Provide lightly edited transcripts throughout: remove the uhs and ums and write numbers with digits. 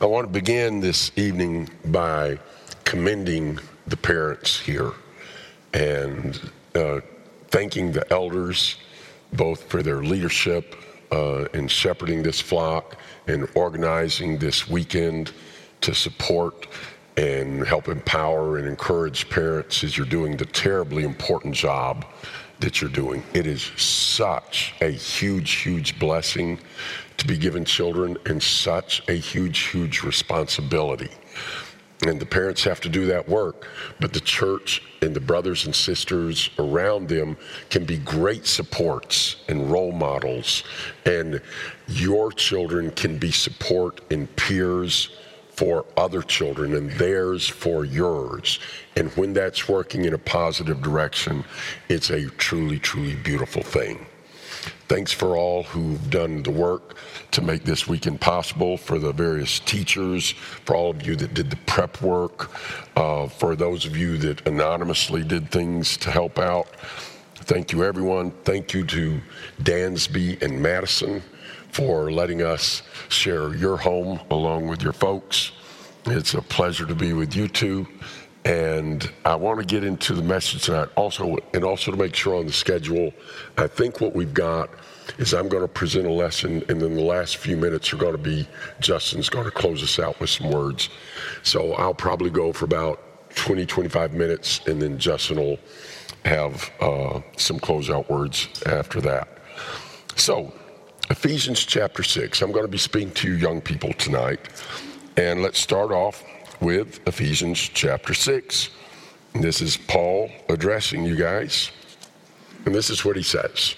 I want to begin this evening by commending the parents here and thanking the elders both for their leadership in shepherding this flock and organizing this weekend to support and help empower and encourage parents as you're doing the terribly important job that you're doing. It is such a huge, huge blessing to be given children and such a huge, huge responsibility. And the parents have to do that work, but the church and the brothers and sisters around them can be great supports and role models, and your children can be support and peers for other children and theirs for yours. And when that's working in a positive direction, it's a truly, truly beautiful thing. Thanks for all who've done the work to make this weekend possible, for the various teachers, for all of you that did the prep work, for those of you that anonymously did things to help out. Thank you, everyone. Thank you to Dansby and Madison for letting us share your home along with your folks. It's a pleasure to be with you two. And I want to get into the message tonight also to make sure on the schedule, I think what we've got is I'm going to present a lesson, and then the last few minutes are going to be, Justin's going to close us out with some words. So I'll probably go for about 20, 25 minutes, and then Justin will have some closeout words after that. So Ephesians chapter 6. I'm going to be speaking to you young people tonight. And let's start off with Ephesians chapter 6. And this is Paul addressing you guys. And this is what he says.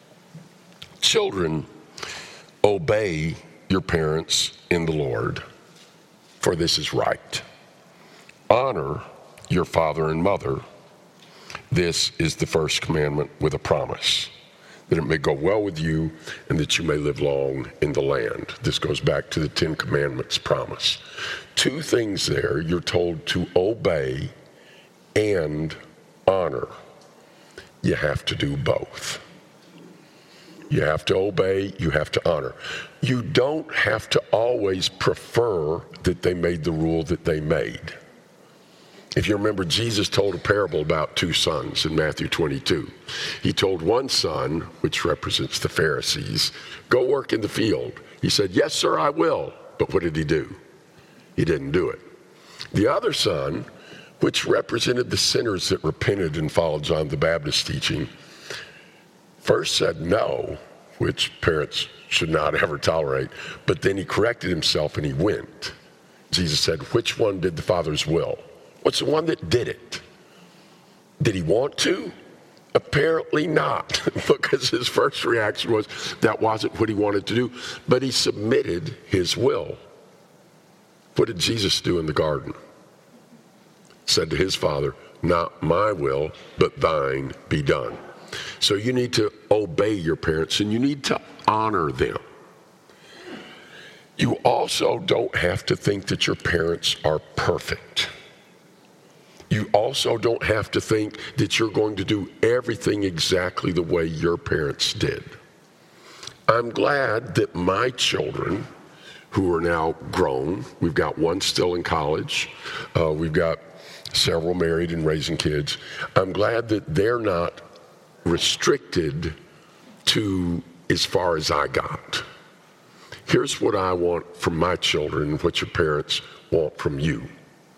Children, obey your parents in the Lord, for this is right. Honor your father and mother. This is the first commandment with a promise, that it may go well with you and that you may live long in the land. This goes back to the Ten Commandments promise. Two things there. You're told to obey and honor. You have to do both. You have to obey, you have to honor. You don't have to always prefer that they made the rule that they made. If you remember, Jesus told a parable about two sons in Matthew 22. He told one son, which represents the Pharisees, go work in the field. He said, yes, sir, I will. But what did he do? He didn't do it. The other son, which represented the sinners that repented and followed John the Baptist's teaching, first said no, which parents should not ever tolerate, but then he corrected himself and he went. Jesus said, which one did the Father's will? What's the one that did it? Did he want to? Apparently not, because his first reaction was that wasn't what he wanted to do, but he submitted his will. What did Jesus do in the garden? Said to his Father, not my will, but thine be done. So you need to obey your parents and you need to honor them. You also don't have to think that your parents are perfect. You also don't have to think that you're going to do everything exactly the way your parents did. I'm glad that my children, who are now grown, we've got one still in college, we've got several married and raising kids. I'm glad that they're not restricted to as far as I got. Here's what I want from my children and what your parents want from you.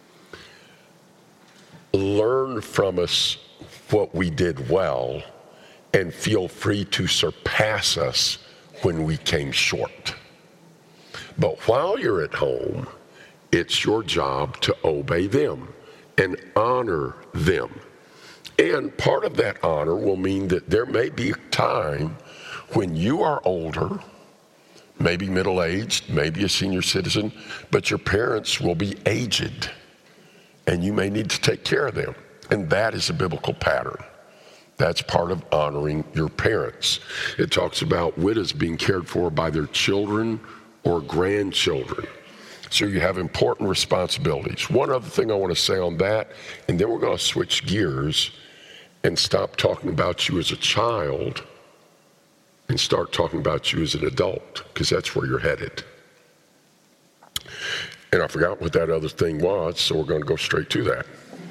Learn from us what we did well and feel free to surpass us when we came short. But while you're at home, it's your job to obey them and honor them. And part of that honor will mean that there may be a time when you are older, maybe middle-aged, maybe a senior citizen, but your parents will be aged, and you may need to take care of them. And that is a biblical pattern. That's part of honoring your parents. It talks about widows being cared for by their children or grandchildren. So you have important responsibilities. One other thing I want to say on that, and then we're going to switch gears and stop talking about you as a child and start talking about you as an adult, because that's where you're headed. And I forgot what that other thing was, so we're going to go straight to that.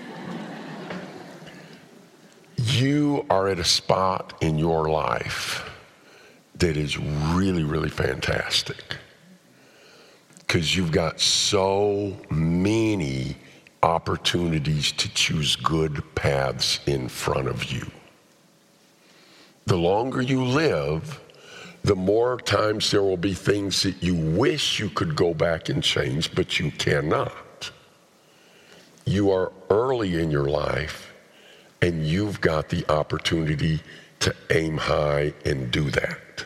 You are at a spot in your life that is really, really fantastic because you've got so many opportunities to choose good paths in front of you. The longer you live, the more times there will be things that you wish you could go back and change, but you cannot. You are early in your life, and you've got the opportunity to aim high and do that.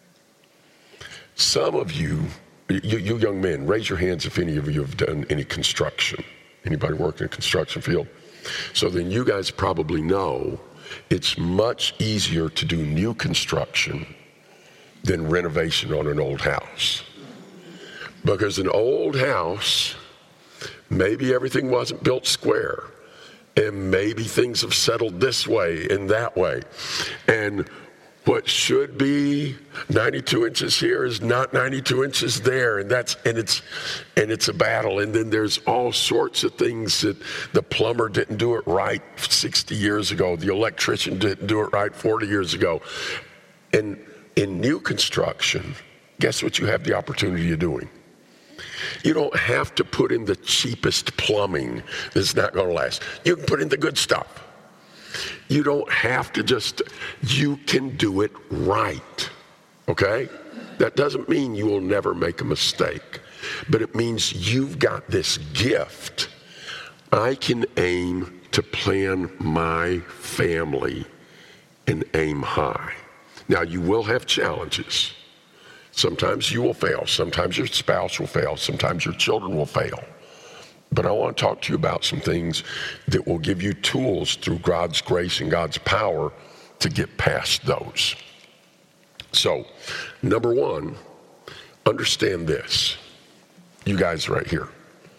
Some of you young men, raise your hands if any of you have done any construction. Anybody work in a construction field? So then you guys probably know it's much easier to do new construction than renovation on an old house. Because an old house, maybe everything wasn't built square, and maybe things have settled this way and that way. And what should be 92 inches here is not 92 inches there, and it's a battle. And then there's all sorts of things that the plumber didn't do it right 60 years ago, the electrician didn't do it right 40 years ago. And in new construction, guess what you have the opportunity of doing? You don't have to put in the cheapest plumbing that's not going to last. You can put in the good stuff. You don't have to you can do it right, okay? That doesn't mean you will never make a mistake, but it means you've got this gift. I can aim to plan my family and aim high. Now, you will have challenges. Sometimes you will fail. Sometimes your spouse will fail. Sometimes your children will fail. But I want to talk to you about some things that will give you tools through God's grace and God's power to get past those. So, number one, understand this. You guys right here.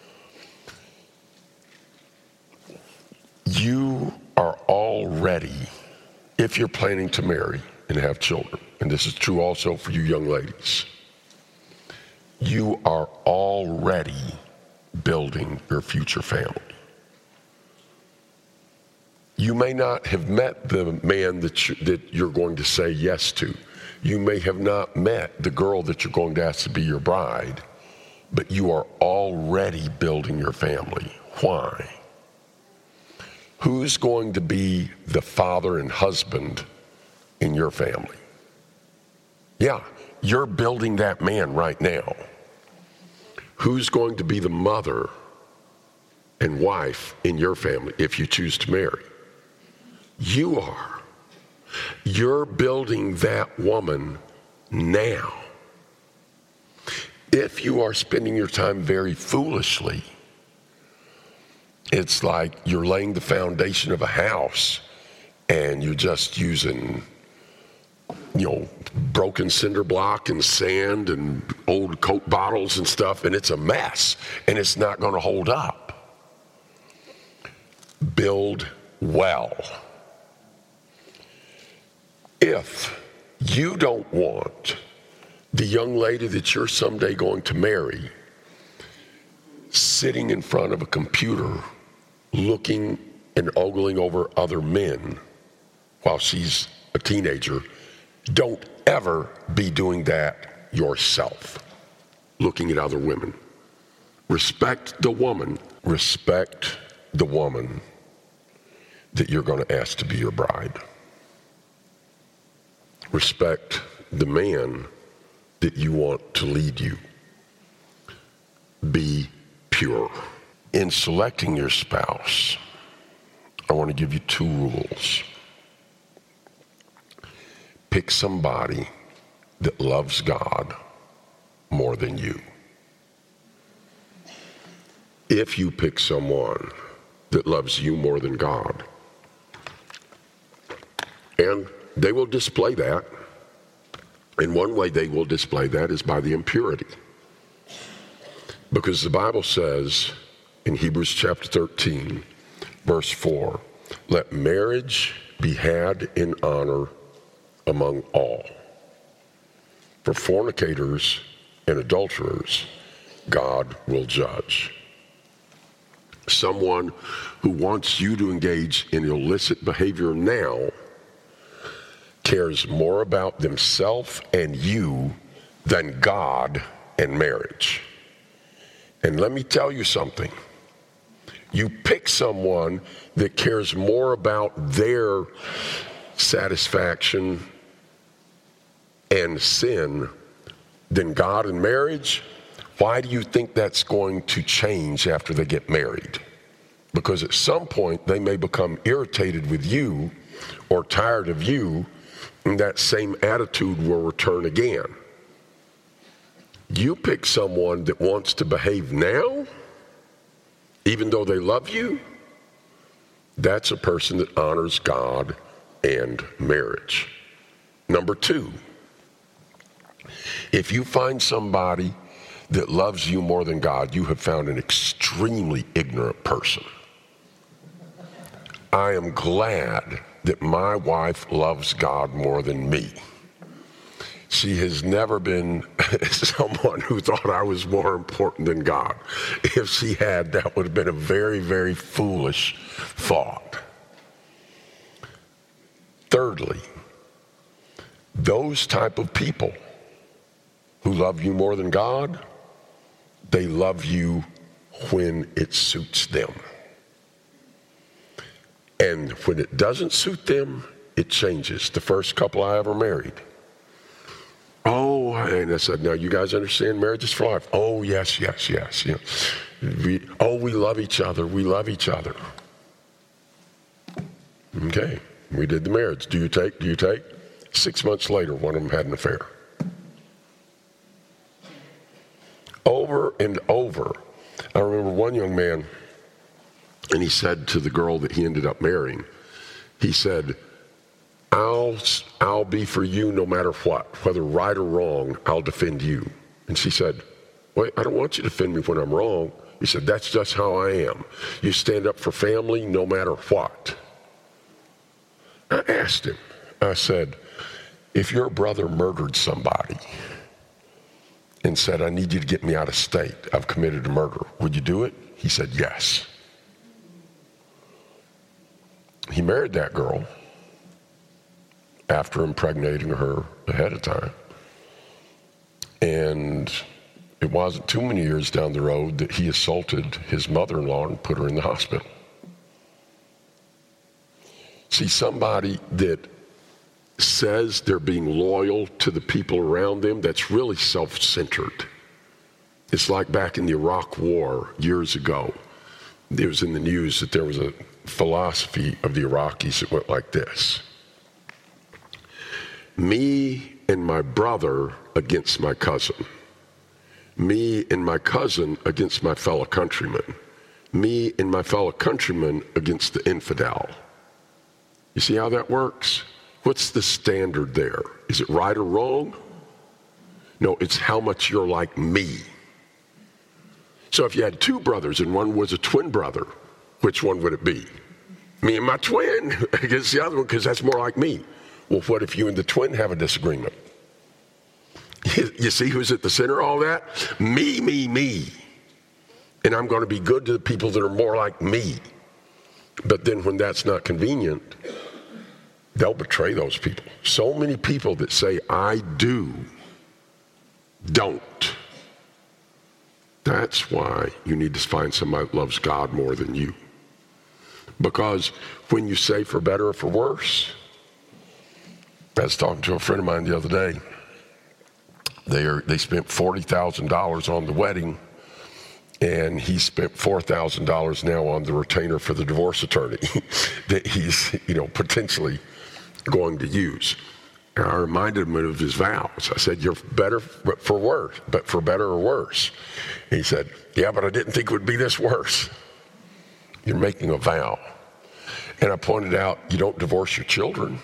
You are already, if you're planning to marry and have children, and this is true also for you young ladies, you are already building your future family. You may not have met the man that you're going to say yes to. You may have not met the girl that you're going to ask to be your bride, but you are already building your family. Why? Who's going to be the father and husband in your family? Yeah, you're building that man right now. Who's going to be the mother and wife in your family if you choose to marry? You are. You're building that woman now. If you are spending your time very foolishly, it's like you're laying the foundation of a house and you're just using, broken cinder block and sand and old Coke bottles and stuff, and it's a mess, and it's not going to hold up. Build well. If you don't want the young lady that you're someday going to marry sitting in front of a computer looking and ogling over other men while she's a teenager, don't ever be doing that yourself, looking at other women. Respect the woman. Respect the woman that you're going to ask to be your bride. Respect the man that you want to lead you. Be pure. In selecting your spouse, I want to give you 2 rules. Pick somebody that loves God more than you. If you pick someone that loves you more than God, and they will display that, and one way they will display that is by the impurity. Because the Bible says in Hebrews chapter 13, verse 4, let marriage be had in honor among all. For fornicators and adulterers God will judge. Someone who wants you to engage in illicit behavior now cares more about themselves and you than God and marriage. And let me tell you something. You pick someone that cares more about their satisfaction and sin than God and marriage. Why do you think that's going to change after they get married? Because at some point they may become irritated with you or tired of you, and that same attitude will return again. You pick someone that wants to behave now, even though they love you, that's a person that honors God and marriage. Number two, if you find somebody that loves you more than God, you have found an extremely ignorant person. I am glad that my wife loves God more than me. She has never been someone who thought I was more important than God. If she had, that would have been a very, very foolish thought. Thirdly, those type of people who love you more than God, they love you when it suits them. And when it doesn't suit them, it changes. The first couple I ever married. Oh, and I said, now you guys understand marriage is for life. Oh, yes. You know, we love each other. We love each other. Okay, we did the marriage. Do you take? 6 months later, one of them had an affair. Over and over. I remember one young man, and he said to the girl that he ended up marrying, he said, I'll be for you no matter what, whether right or wrong, I'll defend you. And she said, wait, I don't want you to defend me when I'm wrong. He said, that's just how I am. You stand up for family no matter what. I asked him, I said, if your brother murdered somebody and said, I need you to get me out of state, I've committed a murder, would you do it? He said, yes. He married that girl after impregnating her ahead of time. And it wasn't too many years down the road that he assaulted his mother-in-law and put her in the hospital. See, somebody that says they're being loyal to the people around them, that's really self-centered. It's like back in the Iraq War years ago. It was in the news that there was a philosophy of the Iraqis that went like this. Me and my brother against my cousin. Me and my cousin against my fellow countrymen. Me and my fellow countrymen against the infidel. You see how that works? What's the standard there? Is it right or wrong? No, it's how much you're like me. So if you had two brothers and one was a twin brother, which one would it be? Me and my twin against the other one, because that's more like me. Well, what if you and the twin have a disagreement? You see who's at the center of all that? Me. And I'm going to be good to the people that are more like me. But then when that's not convenient, they'll betray those people. So many people that say, I do, don't. That's why you need to find somebody that loves God more than you. Because when you say for better or for worse, I was talking to a friend of mine the other day. They spent $40,000 on the wedding, and he spent $4,000 now on the retainer for the divorce attorney that he's, potentially going to use. And I reminded him of his vows. I said, you're better for worse, but for better or worse. And he said, yeah, but I didn't think it would be this worse. You're making a vow. And I pointed out, you don't divorce your children.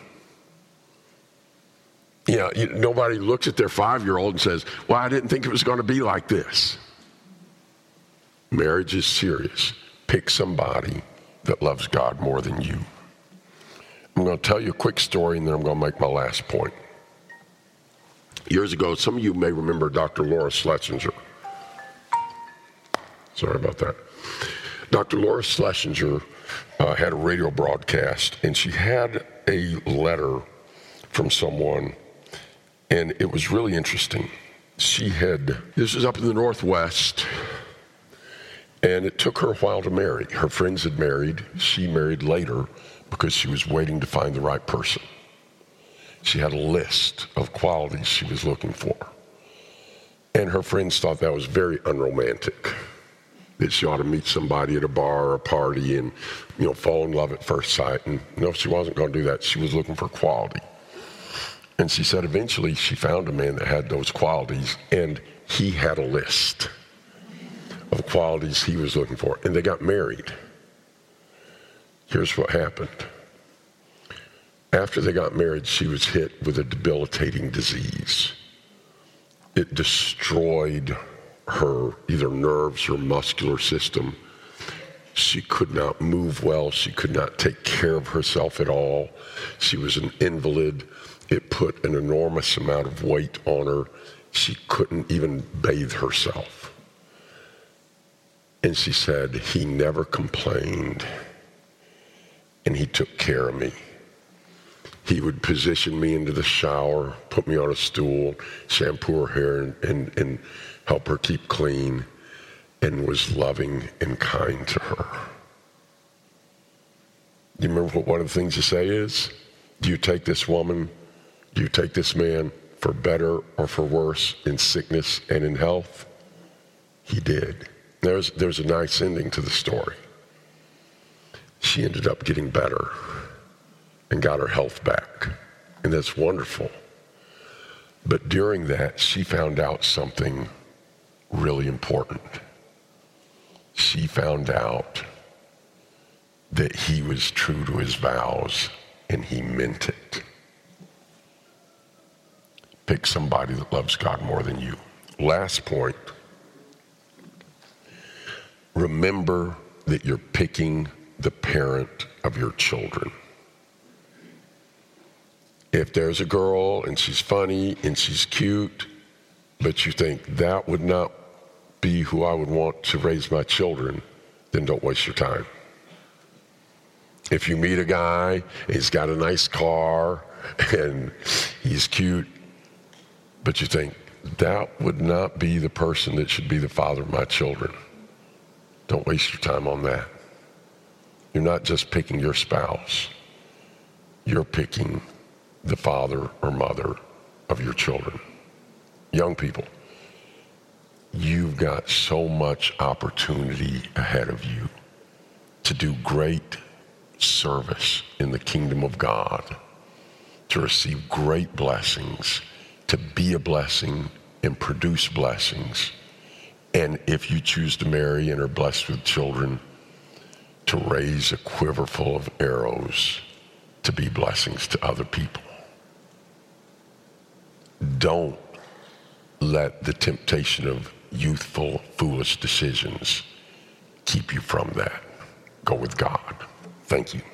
Nobody looks at their 5-year-old and says, well, I didn't think it was going to be like this. Marriage is serious. Pick somebody that loves God more than you. I'm going to tell you a quick story, and then I'm going to make my last point. Years ago, some of you may remember Dr. Laura Schlesinger. Sorry about that. Dr. Laura Schlesinger had a radio broadcast, and she had a letter from someone, and it was really interesting. This is up in the Northwest, and it took her a while to marry. Her friends had married. She married later because she was waiting to find the right person. She had a list of qualities she was looking for. And her friends thought that was very unromantic, that she ought to meet somebody at a bar or a party and, fall in love at first sight. And no, she wasn't going to do that. She was looking for quality. And she said eventually she found a man that had those qualities, and he had a list of qualities he was looking for. And they got married. Here's what happened. After they got married, she was hit with a debilitating disease. It destroyed her either nerves or muscular system. She could not move well. She could not take care of herself at all. She was an invalid. It put an enormous amount of weight on her. She couldn't even bathe herself. And she said, he never complained, and he took care of me. He would position me into the shower, put me on a stool, shampoo her hair, and help her keep clean, and was loving and kind to her. Do you remember what one of the things you say is? Do you take this woman, do you take this man for better or for worse in sickness and in health? He did. There's a nice ending to the story. She ended up getting better and got her health back. And that's wonderful. But during that, she found out something really important. She found out that he was true to his vows and he meant it. Pick somebody that loves God more than you. Last point. Remember that you're picking the parent of your children. If there's a girl and she's funny and she's cute, but you think that would not be who I would want to raise my children, then don't waste your time. If you meet a guy, and he's got a nice car and he's cute, but you think that would not be the person that should be the father of my children, don't waste your time on that. You're not just picking your spouse. You're picking the father or mother of your children. Young people, you've got so much opportunity ahead of you to do great service in the kingdom of God, to receive great blessings, to be a blessing and produce blessings. And if you choose to marry and are blessed with children, to raise a quiver full of arrows to be blessings to other people. Don't let the temptation of youthful, foolish decisions keep you from that. Go with God. Thank you.